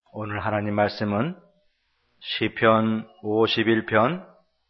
오늘 하나님 말씀은 시편 51편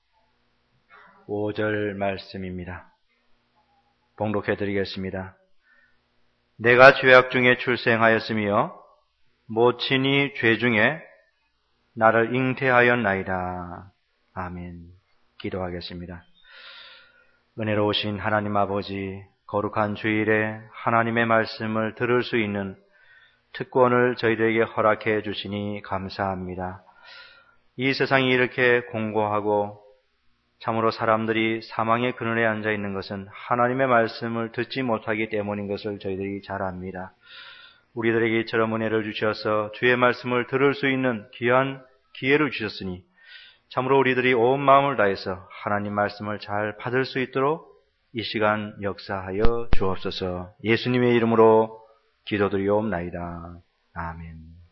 5절 말씀입니다. 봉독해 드리겠습니다. 내가 죄악 중에 출생하였으며 모친이 죄 중에 나를 잉태하였나이다. 아멘. 기도하겠습니다. 은혜로우신 하나님 아버지, 거룩한 주일에 하나님의 말씀을 들을 수 있는 특권을 저희들에게 허락해 주시니 감사합니다. 이 세상이 이렇게 공고하고 참으로 사람들이 사망의 그늘에 앉아 있는 것은 하나님의 말씀을 듣지 못하기 때문인 것을 저희들이 잘 압니다. 우리들에게 이처럼 은혜를 주셔서 주의 말씀을 들을 수 있는 귀한 기회를 주셨으니 참으로 우리들이 온 마음을 다해서 하나님 말씀을 잘 받을 수 있도록 이 시간 역사하여 주옵소서. 예수님의 이름으로 기도드리옵나이다. 아멘.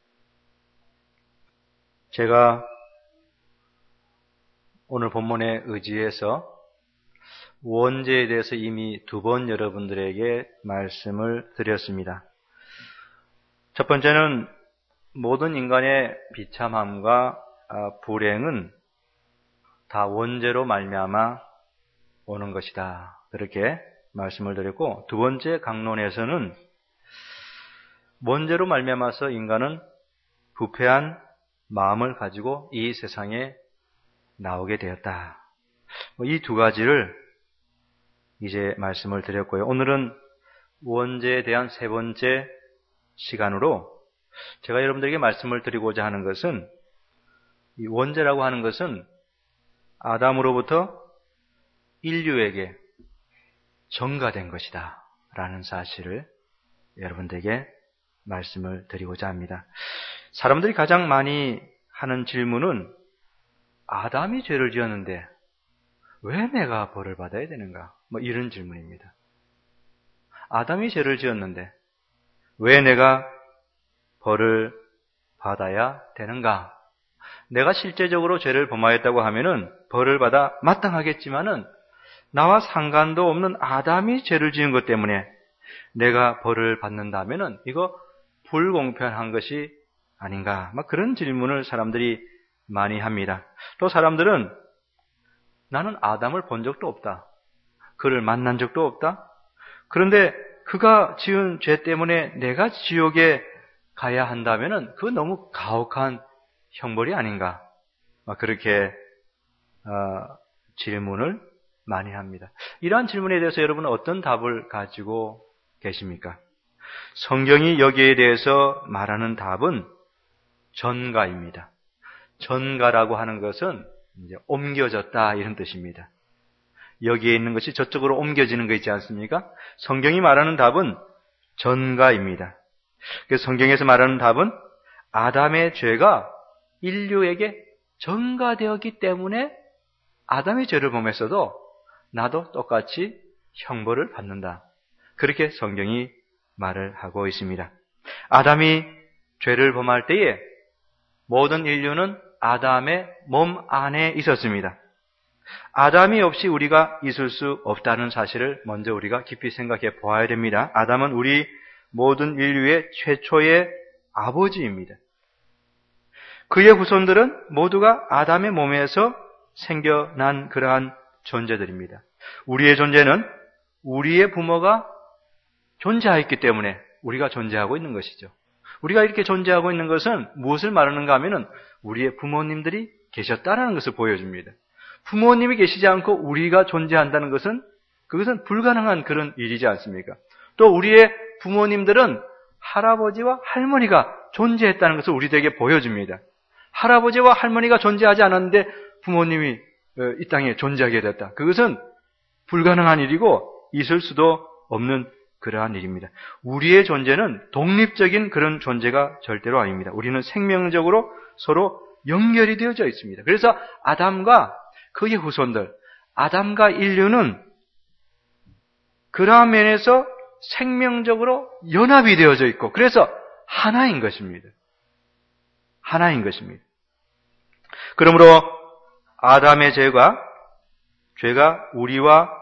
제가 오늘 본문에 의지해서 원죄에 대해서 이미 2번 여러분들에게 말씀을 드렸습니다. 첫 번째는 모든 인간의 비참함과 불행은 다 원죄로 말미암아 오는 것이다. 그렇게 말씀을 드렸고, 두 번째 강론에서는 원죄로 말미암아서 인간은 부패한 마음을 가지고 이 세상에 나오게 되었다. 이 두 가지를 이제 말씀을 드렸고요. 오늘은 원죄에 대한 세 번째 시간으로 제가 여러분들에게 말씀을 드리고자 하는 것은, 이 원죄라고 하는 것은 아담으로부터 인류에게 전가된 것이다 라는 사실을 여러분들에게 말씀을 드리고자 합니다. 사람들이 가장 많이 하는 질문은 아담이 죄를 지었는데 왜 내가 벌을 받아야 되는가? 이런 질문입니다. 아담이 죄를 지었는데 왜 내가 벌을 받아야 되는가? 내가 실제적으로 죄를 범하였다고 하면은 벌을 받아 마땅하겠지만은 나와 상관도 없는 아담이 죄를 지은 것 때문에 내가 벌을 받는다면은 이거 불공평한 것이 아닌가? 그런 질문을 사람들이 많이 합니다. 또 사람들은 나는 아담을 본 적도 없다. 그를 만난 적도 없다. 그런데 그가 지은 죄 때문에 내가 지옥에 가야 한다면은 그건 너무 가혹한 형벌이 아닌가? 그렇게 질문을 많이 합니다. 이러한 질문에 대해서 여러분은 어떤 답을 가지고 계십니까? 성경이 여기에 대해서 말하는 답은 전가입니다. 전가라고 하는 것은 이제 옮겨졌다 이런 뜻입니다. 여기에 있는 것이 저쪽으로 옮겨지는 거 있지 않습니까? 성경이 말하는 답은 전가입니다. 그래서 성경에서 말하는 답은 아담의 죄가 인류에게 전가되었기 때문에 아담의 죄를 범했어도 나도 똑같이 형벌을 받는다. 그렇게 성경이 말을 하고 있습니다. 아담이 죄를 범할 때에 모든 인류는 아담의 몸 안에 있었습니다. 아담이 없이 우리가 있을 수 없다는 사실을 먼저 우리가 깊이 생각해 보아야 됩니다. 아담은 우리 모든 인류의 최초의 아버지입니다. 그의 후손들은 모두가 아담의 몸에서 생겨난 그러한 존재들입니다. 우리의 존재는 우리의 부모가 존재하였기 때문에 우리가 존재하고 있는 것이죠. 우리가 이렇게 존재하고 있는 것은 무엇을 말하는가 하면은 우리의 부모님들이 계셨다는 것을 보여줍니다. 부모님이 계시지 않고 우리가 존재한다는 것은 그것은 불가능한 그런 일이지 않습니까? 또 우리의 부모님들은 할아버지와 할머니가 존재했다는 것을 우리들에게 보여줍니다. 할아버지와 할머니가 존재하지 않았는데 부모님이 이 땅에 존재하게 됐다. 그것은 불가능한 일이고 있을 수도 없는 그러한 일입니다. 우리의 존재는 독립적인 그런 존재가 절대로 아닙니다. 우리는 생명적으로 서로 연결이 되어져 있습니다. 그래서 아담과 그의 후손들, 아담과 인류는 그러한 면에서 생명적으로 연합이 되어져 있고 그래서 하나인 것입니다. 하나인 것입니다. 그러므로 아담의 죄가 우리와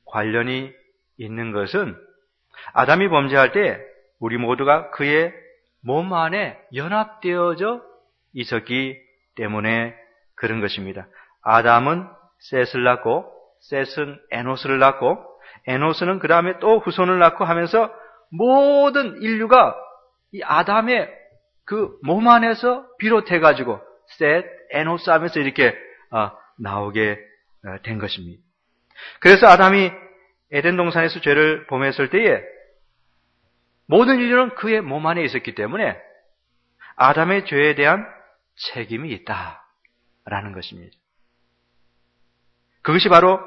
관련이 있는 것은 아담이 범죄할 때 우리 모두가 그의 몸 안에 연합되어져 있었기 때문에 그런 것입니다. 아담은 셋을 낳고 셋은 에노스를 낳고 에노스는 그 다음에 또 후손을 낳고 하면서 모든 인류가 이 아담의 그 몸 안에서 비롯해가지고 셋, 에노스 하면서 이렇게 나오게 된 것입니다. 그래서 아담이 에덴 동산에서 죄를 범했을 때에 모든 인류는 그의 몸 안에 있었기 때문에 아담의 죄에 대한 책임이 있다라는 것입니다. 그것이 바로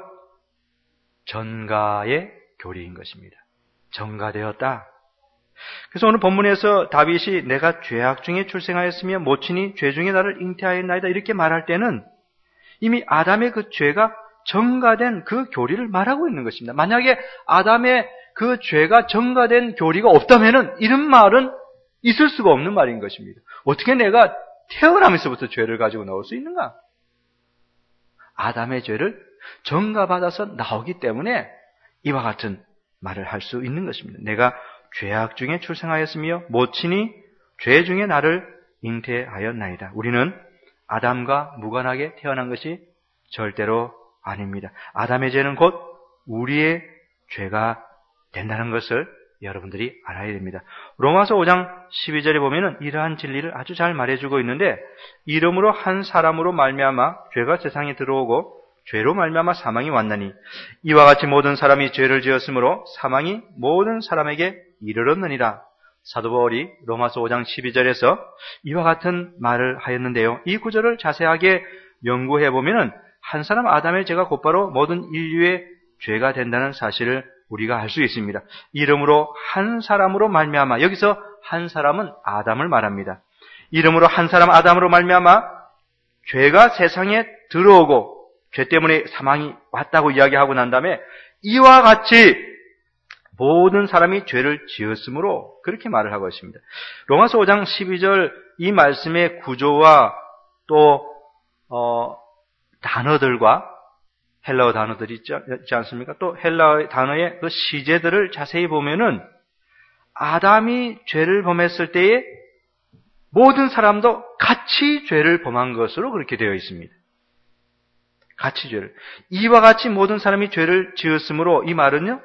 전가의 교리인 것입니다. 전가되었다. 그래서 오늘 본문에서 다윗이 내가 죄악 중에 출생하였으며 모친이 죄 중에 나를 잉태하였나이다 이렇게 말할 때는 이미 아담의 그 죄가 전가된 그 교리를 말하고 있는 것입니다. 만약에 아담의 그 죄가 전가된 교리가 없다면은 이런 말은 있을 수가 없는 말인 것입니다. 어떻게 내가 태어나면서부터 죄를 가지고 나올 수 있는가? 아담의 죄를 전가받아서 나오기 때문에 이와 같은 말을 할 수 있는 것입니다. 내가 죄악 중에 출생하였으며 모친이 죄 중에 나를 잉태하였나이다. 우리는 아담과 무관하게 태어난 것이 절대로 아닙니다. 아담의 죄는 곧 우리의 죄가 된다는 것을 여러분들이 알아야 됩니다. 로마서 5장 12절에 보면은 이러한 진리를 아주 잘 말해주고 있는데 이름으로 한 사람으로 말미암아 죄가 세상에 들어오고 죄로 말미암아 사망이 왔나니 이와 같이 모든 사람이 죄를 지었으므로 사망이 모든 사람에게 이르렀느니라. 사도 바울이 로마서 5장 12절에서 이와 같은 말을 하였는데요. 이 구절을 자세하게 연구해 보면은 한 사람 아담의 죄가 곧바로 모든 인류의 죄가 된다는 사실을 우리가 알 수 있습니다. 이름으로 한 사람으로 말미암아, 여기서 한 사람은 아담을 말합니다. 이름으로 한 사람 아담으로 말미암아 죄가 세상에 들어오고 죄 때문에 사망이 왔다고 이야기하고 난 다음에 이와 같이 모든 사람이 죄를 지었으므로 그렇게 말을 하고 있습니다. 로마서 5장 12절 이 말씀의 구조와 또 단어들과 헬라어 단어들이 있지 않습니까? 또 헬라어 단어의 그 시제들을 자세히 보면은 아담이 죄를 범했을 때에 모든 사람도 같이 죄를 범한 것으로 그렇게 되어 있습니다. 같이 죄를. 이와 같이 모든 사람이 죄를 지었으므로 이 말은요,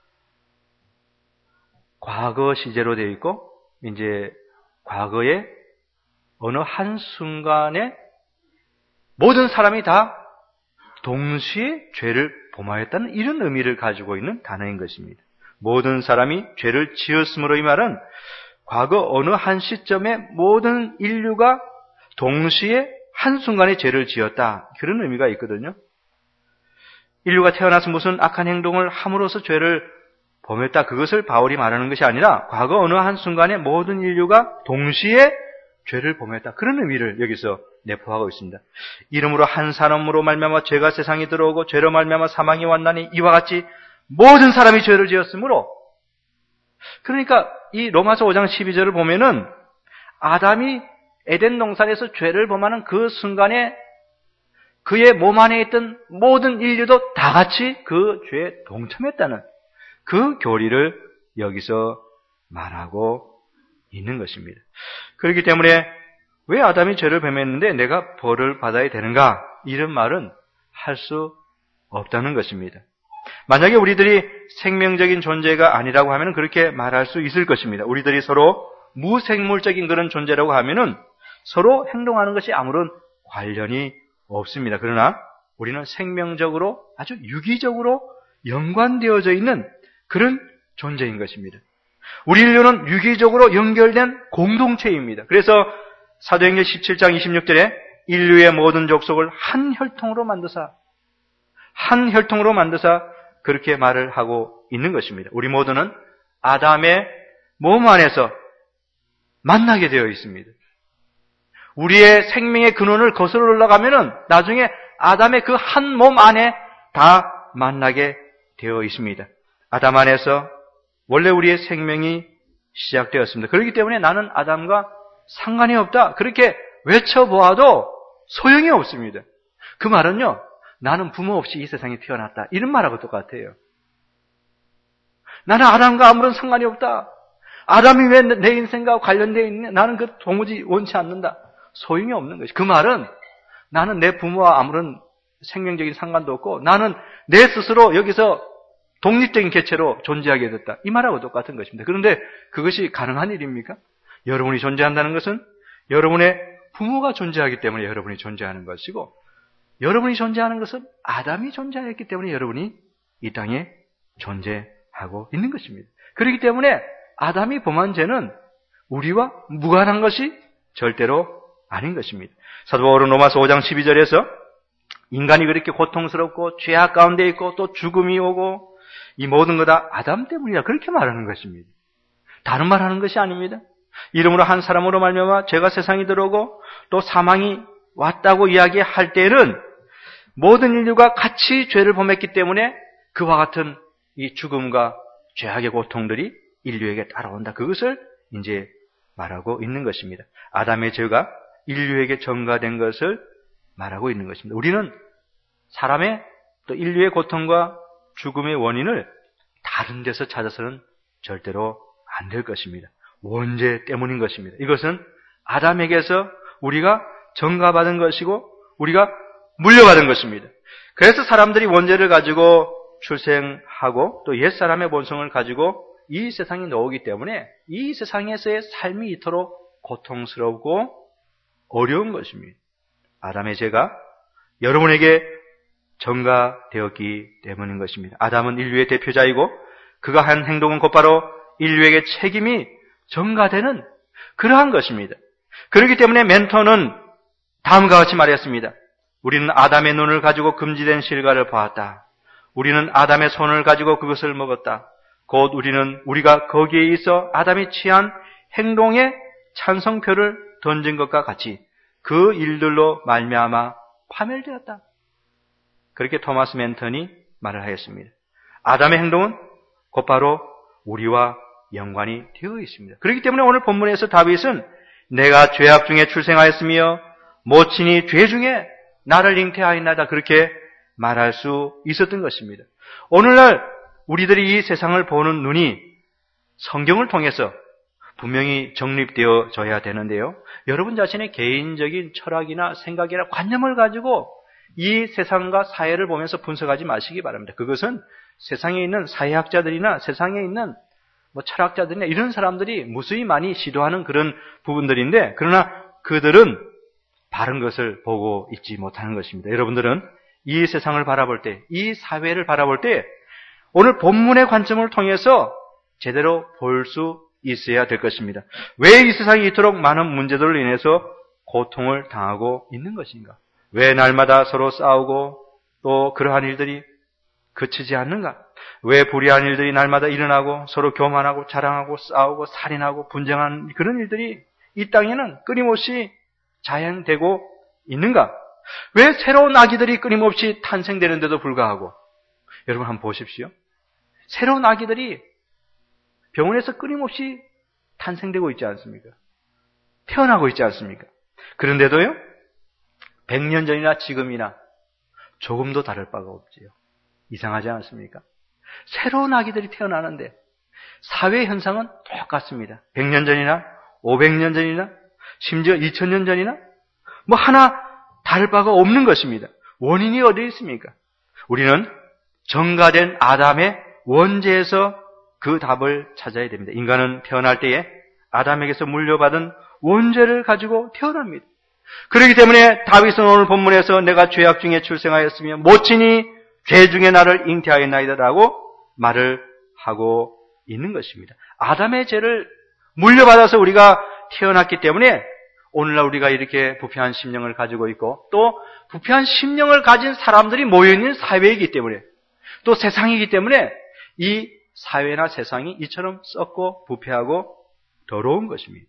과거 시제로 되어 있고, 이제 과거에 어느 한순간에 모든 사람이 다 동시에 죄를 범하였다는 이런 의미를 가지고 있는 단어인 것입니다. 모든 사람이 죄를 지었으므로 이 말은 과거 어느 한 시점에 모든 인류가 동시에 한순간에 죄를 지었다. 그런 의미가 있거든요. 인류가 태어나서 무슨 악한 행동을 함으로써 죄를 범했다. 그것을 바울이 말하는 것이 아니라 과거 어느 한순간에 모든 인류가 동시에 죄를 범했다. 그런 의미를 여기서 내포하고 있습니다. 이름으로 한 사람으로 말미암아 죄가 세상에 들어오고 죄로 말미암아 사망이 왔나니 이와 같이 모든 사람이 죄를 지었으므로, 그러니까 이 로마서 5장 12절을 보면은 아담이 에덴 동산에서 죄를 범하는 그 순간에 그의 몸 안에 있던 모든 인류도 다 같이 그 죄에 동참했다는 그 교리를 여기서 말하고 있는 것입니다. 그렇기 때문에 왜 아담이 죄를 범했는데 내가 벌을 받아야 되는가? 이런 말은 할 수 없다는 것입니다. 만약에 우리들이 생명적인 존재가 아니라고 하면 그렇게 말할 수 있을 것입니다. 우리들이 서로 무생물적인 그런 존재라고 하면은 서로 행동하는 것이 아무런 관련이 없습니다. 그러나 우리는 생명적으로 아주 유기적으로 연관되어져 있는 그런 존재인 것입니다. 우리 인류는 유기적으로 연결된 공동체입니다. 그래서 사도행전 17장 26절에 인류의 모든 족속을 한 혈통으로 만드사 그렇게 말을 하고 있는 것입니다. 우리 모두는 아담의 몸 안에서 만나게 되어 있습니다. 우리의 생명의 근원을 거슬러 올라가면은 나중에 아담의 그 한 몸 안에 다 만나게 되어 있습니다. 아담 안에서 원래 우리의 생명이 시작되었습니다. 그렇기 때문에 나는 아담과 상관이 없다. 그렇게 외쳐보아도 소용이 없습니다. 그 말은요, 나는 부모 없이 이 세상에 태어났다. 이런 말하고 똑같아요. 나는 아담과 아무런 상관이 없다. 아담이 왜 내 인생과 관련되어 있냐? 나는 그 도무지 원치 않는다. 소용이 없는 것이. 그 말은 나는 내 부모와 아무런 생명적인 상관도 없고 나는 내 스스로 여기서 독립적인 개체로 존재하게 됐다. 이 말하고 똑같은 것입니다. 그런데 그것이 가능한 일입니까? 여러분이 존재한다는 것은 여러분의 부모가 존재하기 때문에 여러분이 존재하는 것이고 여러분이 존재하는 것은 아담이 존재했기 때문에 여러분이 이 땅에 존재하고 있는 것입니다. 그렇기 때문에 아담이 범한 죄는 우리와 무관한 것이 절대로 아닌 것입니다. 사도 바울은 로마서 5장 12절에서 인간이 그렇게 고통스럽고 죄악 가운데 있고 또 죽음이 오고 이 모든 거 다 아담 때문이다. 그렇게 말하는 것입니다. 다른 말하는 것이 아닙니다. 이름으로 한 사람으로 말미암아 죄가 세상에 들어오고 또 사망이 왔다고 이야기할 때는 모든 인류가 같이 죄를 범했기 때문에 그와 같은 이 죽음과 죄악의 고통들이 인류에게 따라온다. 그것을 이제 말하고 있는 것입니다. 아담의 죄가 인류에게 전가된 것을 말하고 있는 것입니다. 우리는 사람의 또 인류의 고통과 죽음의 원인을 다른 데서 찾아서는 절대로 안 될 것입니다. 원죄 때문인 것입니다. 이것은 아담에게서 우리가 전가받은 것이고 우리가 물려받은 것입니다. 그래서 사람들이 원죄를 가지고 출생하고 또 옛사람의 본성을 가지고 이 세상에 나오기 때문에 이 세상에서의 삶이 이토록 고통스럽고 어려운 것입니다. 아담의 죄가 여러분에게 전가되었기 때문인 것입니다. 아담은 인류의 대표자이고 그가 한 행동은 곧바로 인류에게 책임이 전가되는 그러한 것입니다. 그렇기 때문에 멘토는 다음과 같이 말했습니다. 우리는 아담의 눈을 가지고 금지된 실과를 보았다. 우리는 아담의 손을 가지고 그것을 먹었다. 곧 우리가 거기에 있어 아담이 취한 행동에 찬성표를 던진 것과 같이 그 일들로 말미암아 파멸되었다. 그렇게 토마스 멘턴이 말을 하였습니다. 아담의 행동은 곧바로 우리와 연관이 되어 있습니다. 그렇기 때문에 오늘 본문에서 다윗은 내가 죄악 중에 출생하였으며 모친이 죄 중에 나를 잉태하였나이다. 그렇게 말할 수 있었던 것입니다. 오늘날 우리들이 이 세상을 보는 눈이 성경을 통해서 분명히 정립되어져야 되는데요. 여러분 자신의 개인적인 철학이나 생각이나 관념을 가지고 이 세상과 사회를 보면서 분석하지 마시기 바랍니다. 그것은 세상에 있는 사회학자들이나 세상에 있는 철학자들이나 이런 사람들이 무수히 많이 시도하는 그런 부분들인데 그러나 그들은 바른 것을 보고 있지 못하는 것입니다. 여러분들은 이 세상을 바라볼 때, 이 사회를 바라볼 때 오늘 본문의 관점을 통해서 제대로 볼 수 있어야 될 것입니다. 왜 이 세상이 이토록 많은 문제들로 인해서 고통을 당하고 있는 것인가? 왜 날마다 서로 싸우고 또 그러한 일들이 그치지 않는가? 왜 불의한 일들이 날마다 일어나고 서로 교만하고 자랑하고 싸우고 살인하고 분쟁하는 그런 일들이 이 땅에는 끊임없이 자행되고 있는가? 왜 새로운 아기들이 끊임없이 탄생되는데도 불구하고 여러분 한번 보십시오. 새로운 아기들이 병원에서 끊임없이 탄생되고 있지 않습니까? 태어나고 있지 않습니까? 그런데도요, 100년 전이나 지금이나 조금도 다를 바가 없지요. 이상하지 않습니까? 새로운 아기들이 태어나는데 사회 현상은 똑같습니다. 100년 전이나 500년 전이나 심지어 2000년 전이나 하나 다를 바가 없는 것입니다. 원인이 어디에 있습니까? 우리는 전가된 아담의 원죄에서 그 답을 찾아야 됩니다. 인간은 태어날 때에 아담에게서 물려받은 원죄를 가지고 태어납니다. 그렇기 때문에 다윗은 오늘 본문에서 내가 죄악 중에 출생하였으며 모친이 죄 중에 나를 잉태하였나이다라고 말을 하고 있는 것입니다. 아담의 죄를 물려받아서 우리가 태어났기 때문에 오늘날 우리가 이렇게 부패한 심령을 가지고 있고 또 부패한 심령을 가진 사람들이 모여있는 사회이기 때문에 또 세상이기 때문에 이 사회나 세상이 이처럼 썩고 부패하고 더러운 것입니다.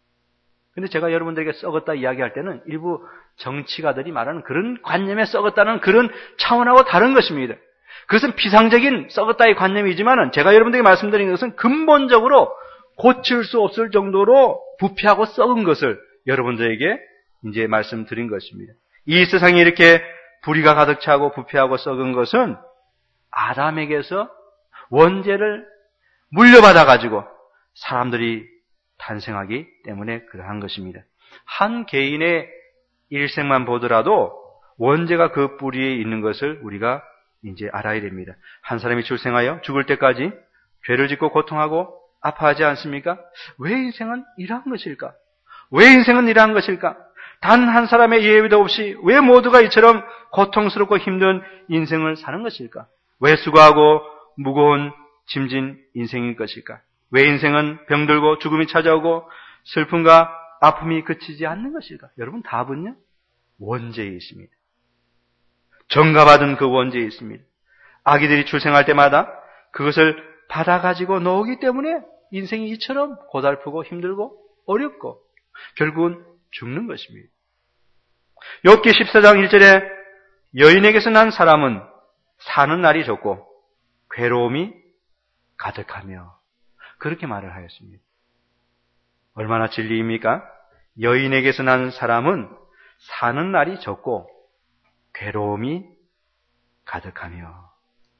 그런데 제가 여러분들에게 썩었다 이야기할 때는 일부 정치가들이 말하는 그런 관념에 썩었다는 그런 차원하고 다른 것입니다. 그것은 비상적인 썩었다의 관념이지만 제가 여러분들에게 말씀드린 것은 근본적으로 고칠 수 없을 정도로 부패하고 썩은 것을 여러분들에게 이제 말씀드린 것입니다. 이 세상에 이렇게 불의가 가득 차고 부패하고 썩은 것은 아담에게서 원죄를 물려받아가지고 사람들이 탄생하기 때문에 그러한 것입니다. 한 개인의 일생만 보더라도 원죄가 그 뿌리에 있는 것을 우리가 이제 알아야 됩니다. 한 사람이 출생하여 죽을 때까지 죄를 짓고 고통하고 아파하지 않습니까? 왜 인생은 이러한 것일까? 왜 인생은 이러한 것일까? 단 한 사람의 예외도 없이 왜 모두가 이처럼 고통스럽고 힘든 인생을 사는 것일까? 왜 수고하고 무거운 짐진 인생일 것일까? 왜 인생은 병들고 죽음이 찾아오고 슬픔과 아픔이 그치지 않는 것일까? 여러분, 답은요? 원죄에 있습니다. 정가받은 그 원죄에 있습니다. 아기들이 출생할 때마다 그것을 받아가지고 놓기 때문에 인생이 이처럼 고달프고 힘들고 어렵고 결국은 죽는 것입니다. 욥기 14장 1절에 여인에게서 난 사람은 사는 날이 적고 괴로움이 가득하며 그렇게 말을 하였습니다. 얼마나 진리입니까? 여인에게서 난 사람은 사는 날이 적고 괴로움이 가득하며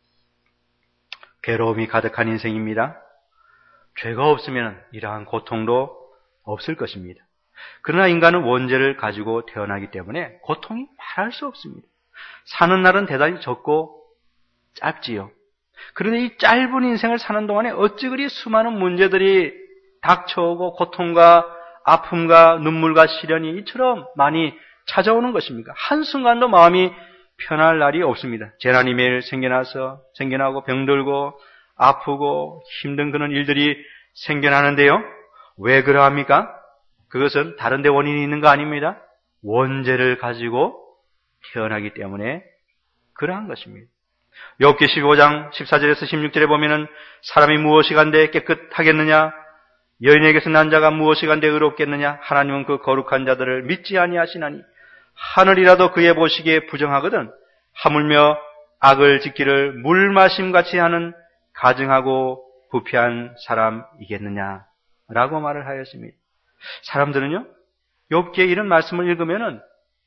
괴로움이 가득한 인생입니다. 죄가 없으면 이러한 고통도 없을 것입니다. 그러나 인간은 원죄를 가지고 태어나기 때문에 고통이 말할 수 없습니다. 사는 날은 대단히 적고 짧지요. 그런데 이 짧은 인생을 사는 동안에 어찌 그리 수많은 문제들이 닥쳐오고 고통과 아픔과 눈물과 시련이 이처럼 많이 찾아오는 것입니까? 한순간도 마음이 편할 날이 없습니다. 재난이 매일 생겨나고 병들고 아프고 힘든 그런 일들이 생겨나는데요. 왜 그러합니까? 그것은 다른 데 원인이 있는 거 아닙니다. 원죄를 가지고 태어나기 때문에 그러한 것입니다. 욥기 15장 14절에서 16절에 보면은 사람이 무엇이 간데 깨끗하겠느냐? 여인에게서 난 자가 무엇이 간데 의롭겠느냐? 하나님은 그 거룩한 자들을 믿지 아니하시나니 하늘이라도 그의 보시기에 부정하거든 하물며 악을 짓기를 물 마심같이 하는 가증하고 부패한 사람이겠느냐? 라고 말을 하였습니다. 사람들은요, 욥기의 이런 말씀을 읽으면은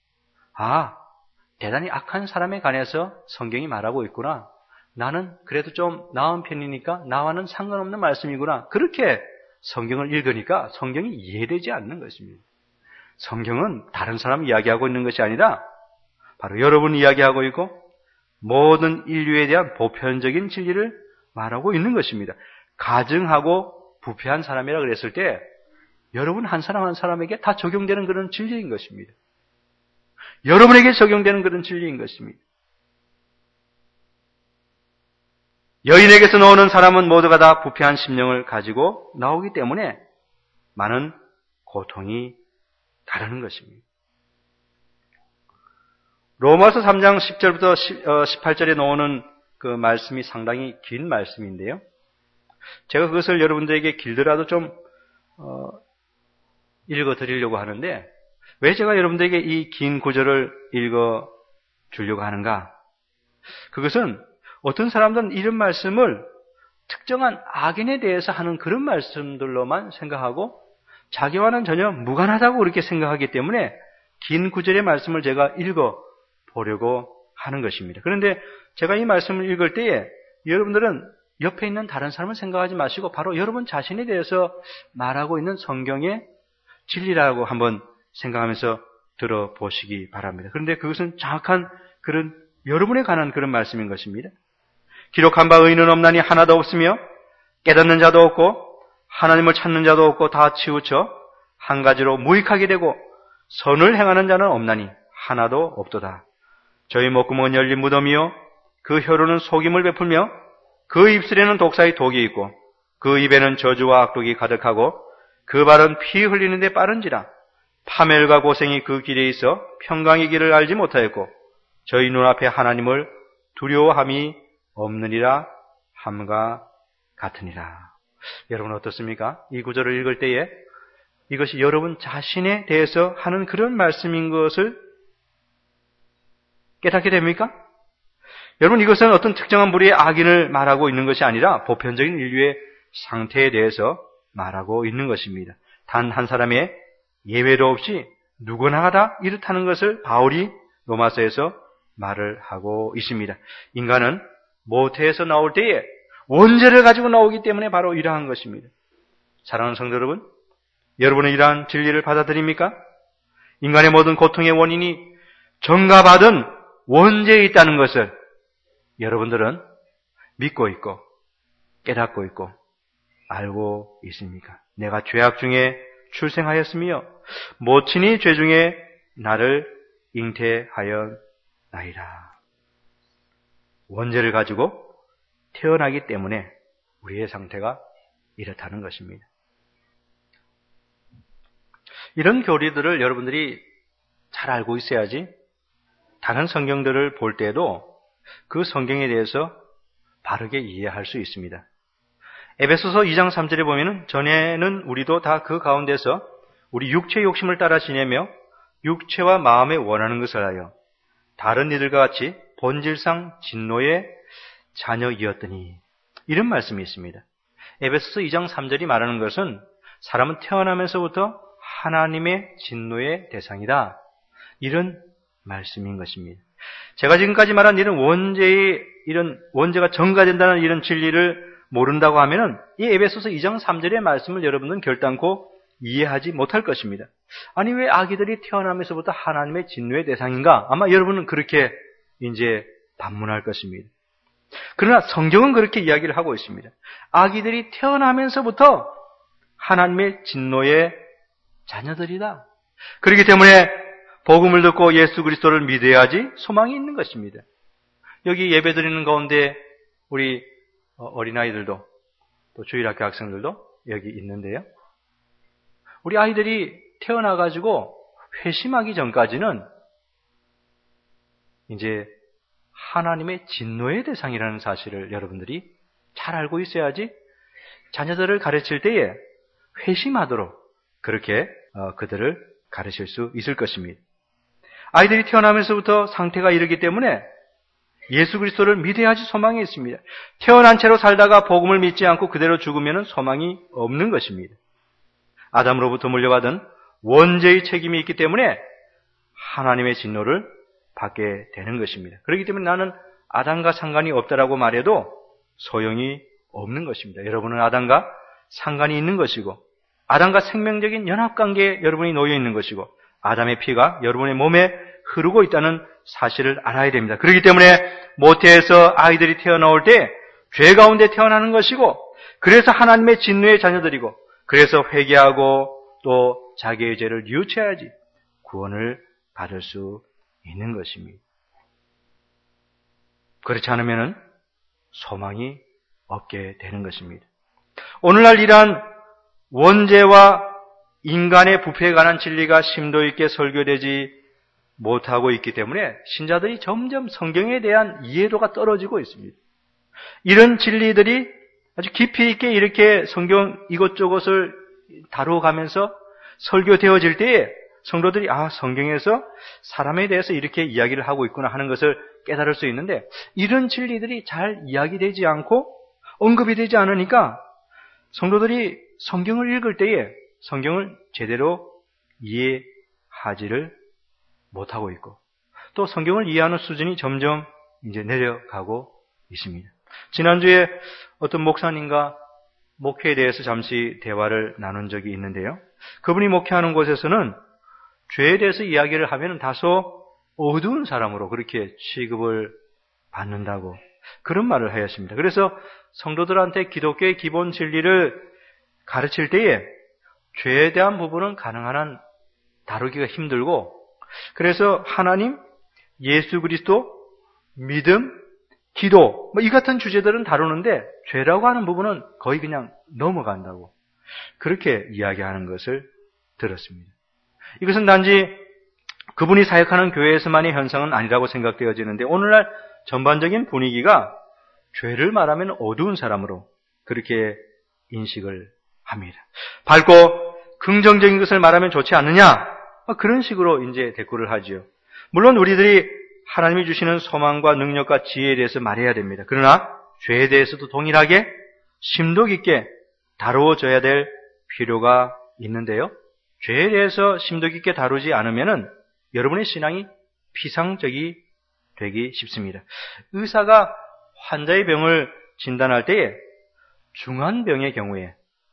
대단히 악한 사람에 관해서 성경이 말하고 있구나. 나는 그래도 좀 나은 편이니까 나와는 상관없는 말씀이구나. 그렇게 성경을 읽으니까 성경이 이해되지 않는 것입니다. 성경은 다른 사람 이야기하고 있는 것이 아니라 바로 여러분 이야기하고 있고 모든 인류에 대한 보편적인 진리를 말하고 있는 것입니다. 가증하고 부패한 사람이라 그랬을 때 여러분 한 사람 한 사람에게 다 적용되는 그런 진리인 것입니다. 여러분에게 적용되는 그런 진리인 것입니다. 여인에게서 나오는 사람은 모두가 다 부패한 심령을 가지고 나오기 때문에 많은 고통이 다르는 것입니다. 로마서 3장 10절부터 18절에 나오는 그 말씀이 상당히 긴 말씀인데요. 제가 그것을 여러분들에게 길더라도 좀 읽어드리려고 하는데 왜 제가 여러분들에게 이 긴 구절을 읽어주려고 하는가? 그것은 어떤 사람들은 이런 말씀을 특정한 악인에 대해서 하는 그런 말씀들로만 생각하고 자기와는 전혀 무관하다고 그렇게 생각하기 때문에 긴 구절의 말씀을 제가 읽어보려고 하는 것입니다. 그런데 제가 이 말씀을 읽을 때에 여러분들은 옆에 있는 다른 사람을 생각하지 마시고 바로 여러분 자신에 대해서 말하고 있는 성경의 진리라고 한번 생각하면서 들어보시기 바랍니다. 그런데 그것은 정확한 그런 여러분에 관한 그런 말씀인 것입니다. 기록한 바 의인은 없나니 하나도 없으며 깨닫는 자도 없고 하나님을 찾는 자도 없고 다 치우쳐 한 가지로 무익하게 되고 선을 행하는 자는 없나니 하나도 없도다. 저희 목구멍은 열린 무덤이요 그 혀로는 속임을 베풀며 그 입술에는 독사의 독이 있고 그 입에는 저주와 악독이 가득하고 그 발은 피 흘리는데 빠른지라 파멸과 고생이 그 길에 있어 평강의 길을 알지 못하였고 저희 눈앞에 하나님을 두려워함이 없느니라 함과 같으니라. 여러분 어떻습니까? 이 구절을 읽을 때에 이것이 여러분 자신에 대해서 하는 그런 말씀인 것을 깨닫게 됩니까? 여러분 이것은 어떤 특정한 부류의 악인을 말하고 있는 것이 아니라 보편적인 인류의 상태에 대해서 말하고 있는 것입니다. 단 한 사람의 예외도 없이 누구나 다 이렇다는 것을 바울이 로마서에서 말을 하고 있습니다. 인간은 모태에서 나올 때에 원죄를 가지고 나오기 때문에 바로 이러한 것입니다. 사랑하는 성도 여러분, 여러분은 이러한 진리를 받아들입니까? 인간의 모든 고통의 원인이 전가받은 원죄에 있다는 것을 여러분들은 믿고 있고 깨닫고 있고 알고 있습니까? 내가 죄악 중에 출생하였으며 모친이 죄 중에 나를 잉태하였나이다. 원죄를 가지고 태어나기 때문에 우리의 상태가 이렇다는 것입니다. 이런 교리들을 여러분들이 잘 알고 있어야지 다른 성경들을 볼 때도 그 성경에 대해서 바르게 이해할 수 있습니다. 에베소서 2장 3절에 보면은 전에는 우리도 다 그 가운데서 우리 육체의 욕심을 따라 지내며 육체와 마음에 원하는 것을 하여 다른 이들과 같이 본질상 진노의 자녀이었더니 이런 말씀이 있습니다. 에베소서 2장 3절이 말하는 것은 사람은 태어나면서부터 하나님의 진노의 대상이다. 이런 말씀인 것입니다. 제가 지금까지 말한 이런 원죄가 전가된다는 이런 진리를 모른다고 하면은 이 에베소서 2장 3절의 말씀을 여러분은 결단코 이해하지 못할 것입니다. 아니 왜 아기들이 태어나면서부터 하나님의 진노의 대상인가? 아마 여러분은 그렇게 이제 반문할 것입니다. 그러나 성경은 그렇게 이야기를 하고 있습니다. 아기들이 태어나면서부터 하나님의 진노의 자녀들이다. 그렇기 때문에 복음을 듣고 예수 그리스도를 믿어야지 소망이 있는 것입니다. 여기 예배드리는 가운데 우리 어린아이들도 또 주일학교 학생들도 여기 있는데요. 우리 아이들이 태어나가지고 회심하기 전까지는 이제 하나님의 진노의 대상이라는 사실을 여러분들이 잘 알고 있어야지 자녀들을 가르칠 때에 회심하도록 그렇게 그들을 가르칠 수 있을 것입니다. 아이들이 태어나면서부터 상태가 이르기 때문에 예수 그리스도를 믿어야지 소망이 있습니다. 태어난 채로 살다가 복음을 믿지 않고 그대로 죽으면 소망이 없는 것입니다. 아담으로부터 물려받은 원죄의 책임이 있기 때문에 하나님의 진노를 받게 되는 것입니다. 그렇기 때문에 나는 아담과 상관이 없다라고 말해도 소용이 없는 것입니다. 여러분은 아담과 상관이 있는 것이고 아담과 생명적인 연합관계에 여러분이 놓여 있는 것이고 아담의 피가 여러분의 몸에 흐르고 있다는 사실을 알아야 됩니다. 그렇기 때문에 모태에서 아이들이 태어나올 때 죄 가운데 태어나는 것이고 그래서 하나님의 진노의 자녀들이고 그래서 회개하고 또 자기의 죄를 뉘우쳐야지 구원을 받을 수 있는 것입니다. 그렇지 않으면 소망이 없게 되는 것입니다. 오늘날 이러한 원죄와 인간의 부패에 관한 진리가 심도 있게 설교되지 못하고 있기 때문에 신자들이 점점 성경에 대한 이해도가 떨어지고 있습니다. 이런 진리들이 아주 깊이 있게 이렇게 성경 이것저것을 다루어가면서 설교되어질 때에 성도들이 성경에서 사람에 대해서 이렇게 이야기를 하고 있구나 하는 것을 깨달을 수 있는데 이런 진리들이 잘 이야기되지 않고 언급이 되지 않으니까 성도들이 성경을 읽을 때에 성경을 제대로 이해하지를 못하고 있고 또 성경을 이해하는 수준이 점점 이제 내려가고 있습니다. 지난주에 어떤 목사님과 목회에 대해서 잠시 대화를 나눈 적이 있는데요. 그분이 목회하는 곳에서는 죄에 대해서 이야기를 하면 다소 어두운 사람으로 그렇게 취급을 받는다고 그런 말을 하였습니다. 그래서 성도들한테 기독교의 기본 진리를 가르칠 때에 죄에 대한 부분은 가능한 한 다루기가 힘들고 그래서 하나님, 예수 그리스도, 믿음, 기도 이 같은 주제들은 다루는데 죄라고 하는 부분은 거의 그냥 넘어간다고 그렇게 이야기하는 것을 들었습니다. 이것은 단지 그분이 사역하는 교회에서만의 현상은 아니라고 생각되어지는데 오늘날 전반적인 분위기가 죄를 말하면 어두운 사람으로 그렇게 인식을 합니다. 밝고 긍정적인 것을 말하면 좋지 않느냐? 그런 식으로 이제 대꾸를 하지요. 물론 우리들이 하나님이 주시는 소망과 능력과 지혜에 대해서 말해야 됩니다. 그러나 죄에 대해서도 동일하게 심도 깊게 다루어져야 될 필요가 있는데요. 죄에 대해서 심도 깊게 다루지 않으면은 여러분의 신앙이 피상적이 되기 쉽습니다. 의사가 환자의 병을 진단할 때에 중한 병의 경우에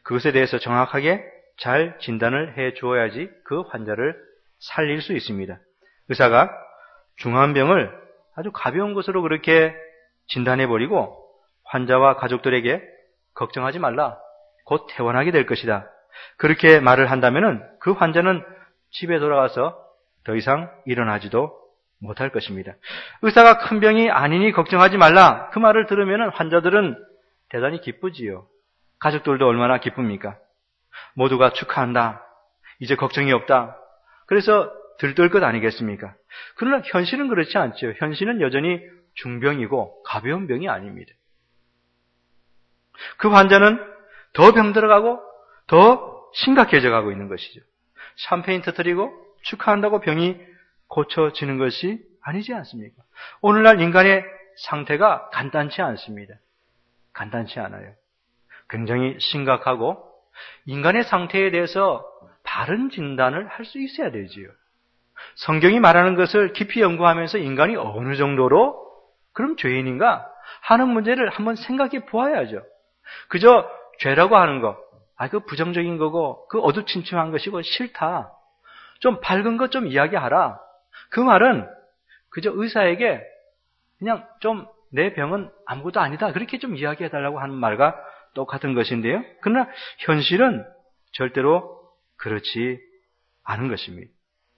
그것에 대해서 정확하게 잘 진단을 해 주어야지 그 환자를 살릴 수 있습니다. 의사가 중환병을 아주 가벼운 것으로 그렇게 진단해버리고 환자와 가족들에게 걱정하지 말라, 곧 퇴원하게 될 것이다, 그렇게 말을 한다면 그 환자는 집에 돌아가서 더 이상 일어나지도 못할 것입니다. 의사가 큰 병이 아니니 걱정하지 말라, 그 말을 들으면 환자들은 대단히 기쁘지요. 가족들도 얼마나 기쁩니까? 모두가 축하한다, 이제 걱정이 없다, 그래서 들뜰 것 아니겠습니까? 그러나 현실은 그렇지 않죠. 현실은 여전히 중병이고 가벼운 병이 아닙니다. 그 환자는 더 병들어가고 더 심각해져 가고 있는 것이죠. 샴페인 터뜨리고 축하한다고 병이 고쳐지는 것이 아니지 않습니까? 오늘날 인간의 상태가 간단치 않습니다. 간단치 않아요. 굉장히 심각하고 인간의 상태에 대해서 바른 진단을 할 수 있어야 되지요. 성경이 말하는 것을 깊이 연구하면서 인간이 어느 정도로 그럼 죄인인가 하는 문제를 한번 생각해 보아야죠. 그저 죄라고 하는 거, 그 부정적인 거고 그 어두침침한 것이고 싫다, 좀 밝은 것 좀 이야기하라, 그 말은 그저 의사에게 그냥 좀 내 병은 아무것도 아니다 그렇게 좀 이야기해달라고 하는 말과 똑같은 것인데요. 그러나 현실은 절대로 그렇지 않은 것입니다.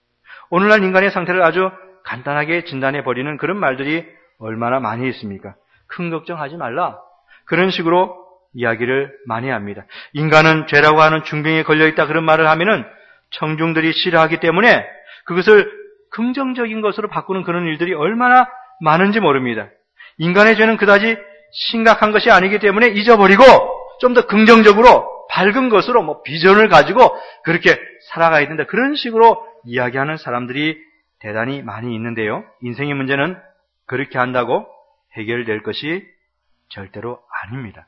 오늘날 인간의 상태를 아주 간단하게 진단해버리는 그런 말들이 얼마나 많이 있습니까? 큰 걱정하지 말라, 그런 식으로 이야기를 많이 합니다. 인간은 죄라고 하는 중병에 걸려있다 그런 말을 하면은 청중들이 싫어하기 때문에 그것을 긍정적인 것으로 바꾸는 그런 일들이 얼마나 많은지 모릅니다. 인간의 죄는 그다지 심각한 것이 아니기 때문에 잊어버리고 좀 더 긍정적으로 밝은 것으로 비전을 가지고 그렇게 살아가야 된다, 그런 식으로 이야기하는 사람들이 대단히 많이 있는데요. 인생의 문제는 그렇게 한다고 해결될 것이 절대로 아닙니다.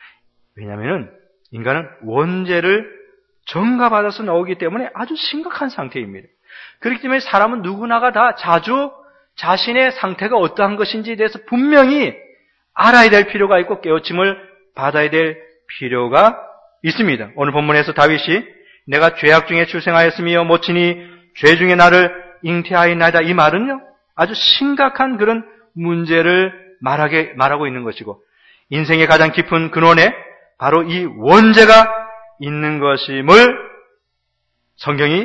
왜냐하면 인간은 원죄를 전가받아서 나오기 때문에 아주 심각한 상태입니다. 그렇기 때문에 사람은 누구나가 다 자주 자신의 상태가 어떠한 것인지에 대해서 분명히 알아야 될 필요가 있고 깨우침을 받아야 될 필요가 있습니다. 오늘 본문에서 다윗이 내가 죄악 중에 출생하였으며 모친이 죄 중에 나를 잉태하였나이다, 이 말은요 아주 심각한 그런 문제를 말하고 있는 것이고 인생의 가장 깊은 근원에 바로 이 원죄가 있는 것임을 성경이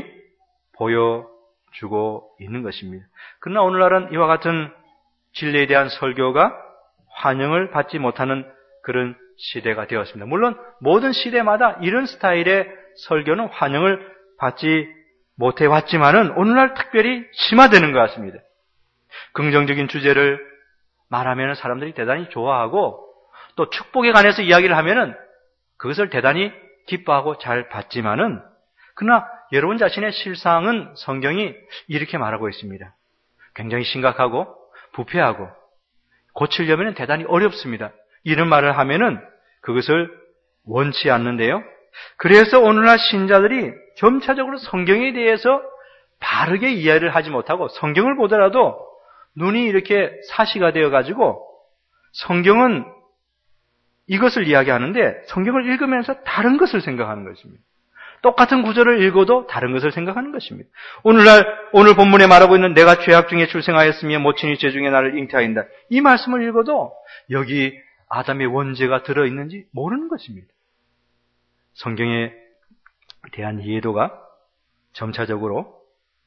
보여주고 있는 것입니다. 그러나 오늘날은 이와 같은 진리에 대한 설교가 환영을 받지 못하는 그런 시대가 되었습니다. 물론 모든 시대마다 이런 스타일의 설교는 환영을 받지 못해 왔지만은 오늘날 특별히 심화되는 것 같습니다. 긍정적인 주제를 말하면 사람들이 대단히 좋아하고 또 축복에 관해서 이야기를 하면은 그것을 대단히 기뻐하고 잘 받지만은, 그러나 여러분 자신의 실상은 성경이 이렇게 말하고 있습니다. 굉장히 심각하고 부패하고 고치려면 대단히 어렵습니다. 이런 말을 하면은 그것을 원치 않는데요. 그래서 오늘날 신자들이 점차적으로 성경에 대해서 바르게 이해를 하지 못하고 성경을 보더라도 눈이 이렇게 사시가 되어가지고 성경은 이것을 이야기하는데 성경을 읽으면서 다른 것을 생각하는 것입니다. 똑같은 구절을 읽어도 다른 것을 생각하는 것입니다. 오늘 본문에 말하고 있는 내가 죄악 중에 출생하였으며 모친이 죄 중에 나를 잉태하인다, 이 말씀을 읽어도 여기 아담의 원죄가 들어있는지 모르는 것입니다. 성경에 대한 이해도가 점차적으로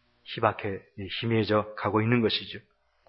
희미해져 가고 있는 것이죠.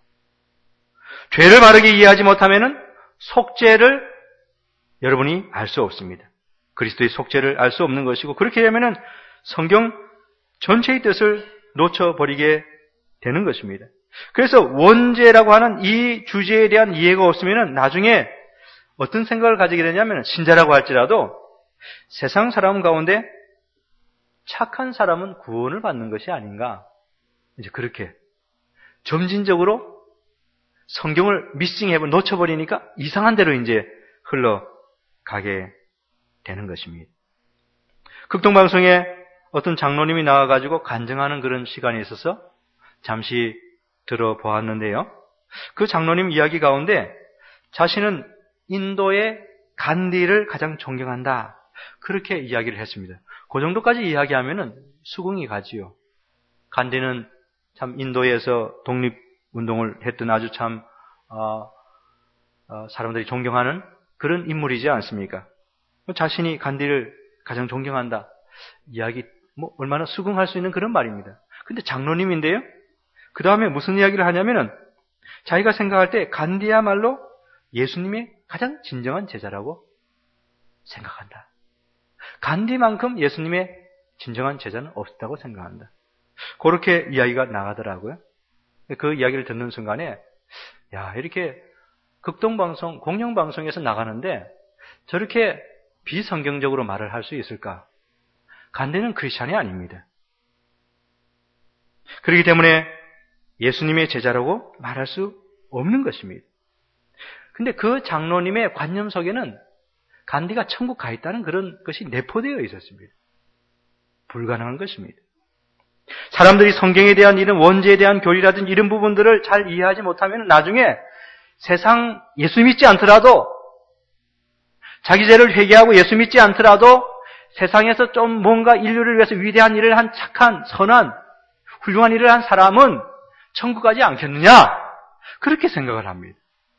죄를 바르게 이해하지 못하면 속죄를 여러분이 알 수 없습니다. 그리스도의 속죄를 알 수 없는 것이고, 그렇게 되면 성경 전체의 뜻을 놓쳐버리게 되는 것입니다. 그래서 원죄라고 하는 이 주제에 대한 이해가 없으면 나중에 어떤 생각을 가지게 되냐면, 신자라고 할지라도 세상 사람 가운데 착한 사람은 구원을 받는 것이 아닌가, 이제 그렇게 점진적으로 성경을 놓쳐버리니까 이상한 대로 이제 흘러가게 되는 것입니다. 극동방송에 어떤 장로님이 나와가지고 간증하는 그런 시간이 있어서 잠시 들어보았는데요. 그 장로님 이야기 가운데 자신은 인도의 간디를 가장 존경한다, 그렇게 이야기를 했습니다. 그 정도까지 이야기하면은 수긍이 가지요. 간디는 참 인도에서 독립운동을 했던 아주 참 사람들이 존경하는 그런 인물이지 않습니까? 자신이 간디를 가장 존경한다. 이야기 얼마나 수긍할 수 있는 그런 말입니다. 근데 장로님인데요. 그 다음에 무슨 이야기를 하냐면은 자기가 생각할 때 간디야말로 예수님의 가장 진정한 제자라고 생각한다. 간디만큼 예수님의 진정한 제자는 없다고 생각한다. 그렇게 이야기가 나가더라고요. 그 이야기를 듣는 순간에 야, 이렇게 극동방송, 공영방송에서 나가는데 저렇게 비성경적으로 말을 할 수 있을까? 간디는 크리스찬이 아닙니다. 그렇기 때문에 예수님의 제자라고 말할 수 없는 것입니다. 근데 그 장로님의 관념 속에는 간디가 천국 가 있다는 그런 것이 내포되어 있었습니다. 불가능한 것입니다. 사람들이 성경에 대한 이런 원죄에 대한 교리라든지 이런 부분들을 잘 이해하지 못하면 나중에 세상 예수 믿지 않더라도 자기 죄를 회개하고 예수 믿지 않더라도 세상에서 좀 뭔가 인류를 위해서 위대한 일을 한 착한 선한 훌륭한 일을 한 사람은 천국 가지 않겠느냐 그렇게 생각을 합니다.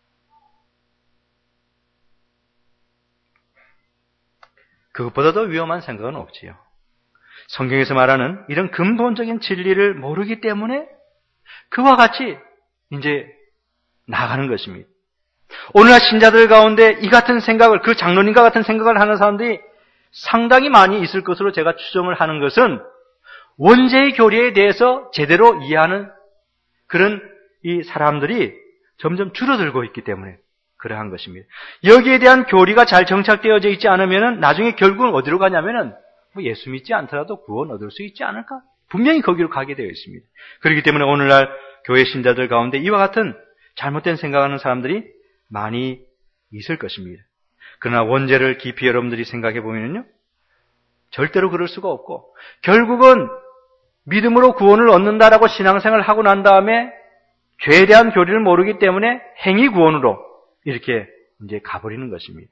그것보다 더 위험한 생각은 없지요. 성경에서 말하는 이런 근본적인 진리를 모르기 때문에 그와 같이 이제 나가는 것입니다. 오늘날 신자들 가운데 이 같은 생각을, 그 장로님과 같은 생각을 하는 사람들이 상당히 많이 있을 것으로 제가 추정을 하는 것은 원죄의 교리에 대해서 제대로 이해하는 그런 이 사람들이 점점 줄어들고 있기 때문에 그러한 것입니다. 여기에 대한 교리가 잘 정착되어져 있지 않으면 나중에 결국은 어디로 가냐면은 예수 믿지 않더라도 구원 얻을 수 있지 않을까? 분명히 거기로 가게 되어 있습니다. 그렇기 때문에 오늘날 교회 신자들 가운데 이와 같은 잘못된 생각하는 사람들이 많이 있을 것입니다. 그러나 원죄를 깊이 여러분들이 생각해 보면요, 절대로 그럴 수가 없고 결국은 믿음으로 구원을 얻는다라고 신앙생활을 하고 난 다음에 죄에 대한 교리를 모르기 때문에 행위 구원으로 이렇게 이제 가버리는 것입니다.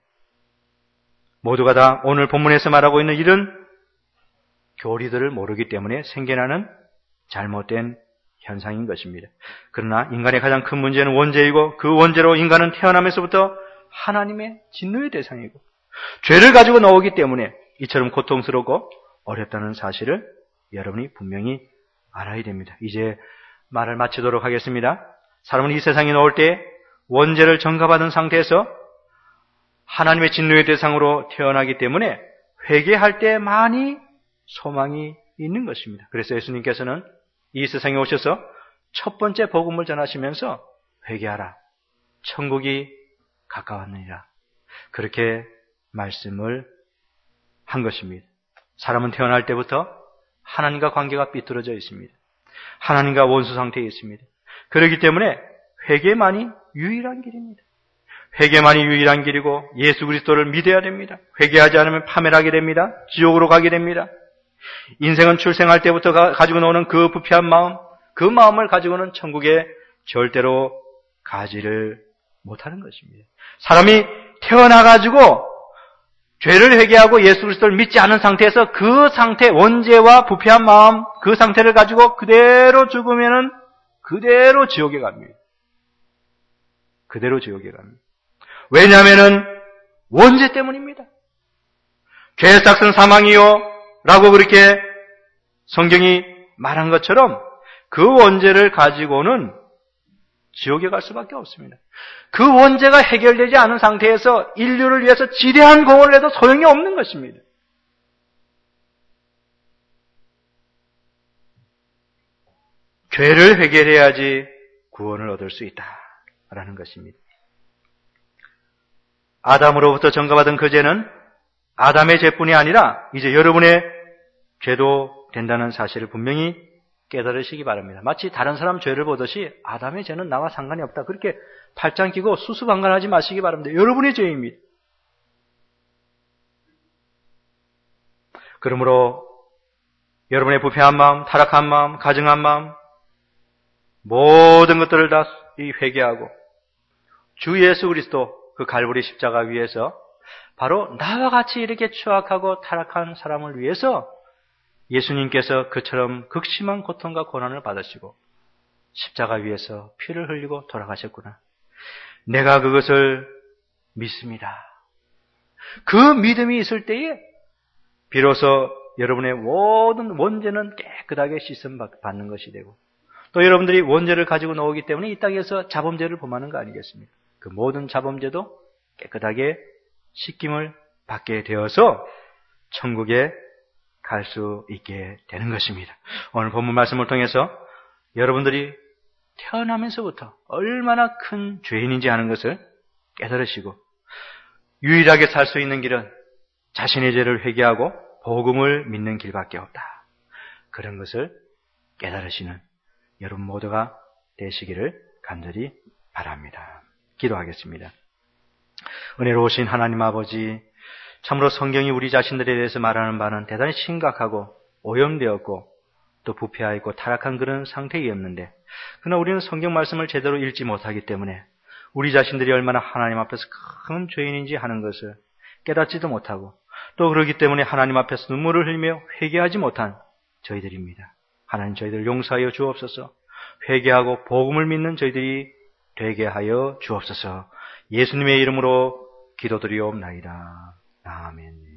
모두가 다 오늘 본문에서 말하고 있는 이런 교리들을 모르기 때문에 생겨나는 잘못된 현상인 것입니다. 그러나 인간의 가장 큰 문제는 원죄이고 그 원죄로 인간은 태어나면서부터 하나님의 진노의 대상이고 죄를 가지고 나오기 때문에 이처럼 고통스럽고 어렵다는 사실을 여러분이 분명히 알아야 됩니다. 이제 말을 마치도록 하겠습니다. 사람은 이 세상에 나올 때 원죄를 전가받은 상태에서 하나님의 진노의 대상으로 태어나기 때문에 회개할 때 많이 소망이 있는 것입니다. 그래서 예수님께서는 이 세상에 오셔서 첫 번째 복음을 전하시면서 회개하라. 천국이 가까웠느니라. 그렇게 말씀을 한 것입니다. 사람은 태어날 때부터 하나님과 관계가 삐뚤어져 있습니다. 하나님과 원수 상태에 있습니다. 그렇기 때문에 회개만이 유일한 길입니다. 회개만이 유일한 길이고 예수 그리스도를 믿어야 됩니다. 회개하지 않으면 파멸하게 됩니다. 지옥으로 가게 됩니다. 인생은 출생할 때부터 가지고 나오는 그 부패한 마음, 그 마음을 가지고는 천국에 절대로 가지를 못하는 것입니다. 사람이 태어나가지고 죄를 회개하고 예수 그리스도를 믿지 않은 상태에서 그 상태, 원죄와 부패한 마음, 그 상태를 가지고 그대로 죽으면은 그대로 지옥에 갑니다. 그대로 지옥에 갑니다. 왜냐하면은 원죄 때문입니다. 죄의 삭은 사망이요 라고 그렇게 성경이 말한 것처럼 그 원죄를 가지고는 지옥에 갈 수밖에 없습니다. 그 원죄가 해결되지 않은 상태에서 인류를 위해서 지대한 공헌을 해도 소용이 없는 것입니다. 죄를 해결해야지 구원을 얻을 수 있다라는 것입니다. 아담으로부터 전가받은 그 죄는 아담의 죄뿐이 아니라 이제 여러분의 죄도 된다는 사실을 분명히 깨달으시기 바랍니다. 마치 다른 사람 죄를 보듯이 아담의 죄는 나와 상관이 없다. 그렇게 팔짱 끼고 수수방관하지 마시기 바랍니다. 여러분의 죄입니다. 그러므로 여러분의 부패한 마음, 타락한 마음, 가증한 마음 모든 것들을 다 회개하고 주 예수 그리스도 그 갈보리 십자가 위에서 바로 나와 같이 이렇게 추악하고 타락한 사람을 위해서 예수님께서 그처럼 극심한 고통과 고난을 받으시고 십자가 위에서 피를 흘리고 돌아가셨구나. 내가 그것을 믿습니다. 그 믿음이 있을 때에 비로소 여러분의 모든 원죄는 깨끗하게 씻음 받는 것이 되고, 또 여러분들이 원죄를 가지고 나오기 때문에 이 땅에서 자범죄를 범하는 거 아니겠습니까? 그 모든 자범죄도 깨끗하게 씻김을 받게 되어서 천국에 갈 수 있게 되는 것입니다. 오늘 본문 말씀을 통해서 여러분들이 태어나면서부터 얼마나 큰 죄인인지 하는 것을 깨달으시고, 유일하게 살 수 있는 길은 자신의 죄를 회개하고 복음을 믿는 길밖에 없다. 그런 것을 깨달으시는 여러분 모두가 되시기를 간절히 바랍니다. 기도하겠습니다. 은혜로우신 하나님 아버지, 참으로 성경이 우리 자신들에 대해서 말하는 바는 대단히 심각하고 오염되었고 또 부패하였고 타락한 그런 상태였는데, 그러나 우리는 성경 말씀을 제대로 읽지 못하기 때문에 우리 자신들이 얼마나 하나님 앞에서 큰 죄인인지 하는 것을 깨닫지도 못하고, 또 그러기 때문에 하나님 앞에서 눈물을 흘리며 회개하지 못한 저희들입니다. 하나님, 저희들 용서하여 주옵소서. 회개하고 복음을 믿는 저희들이 되게 하여 주옵소서. 예수님의 이름으로 기도드리옵나이다. 아멘.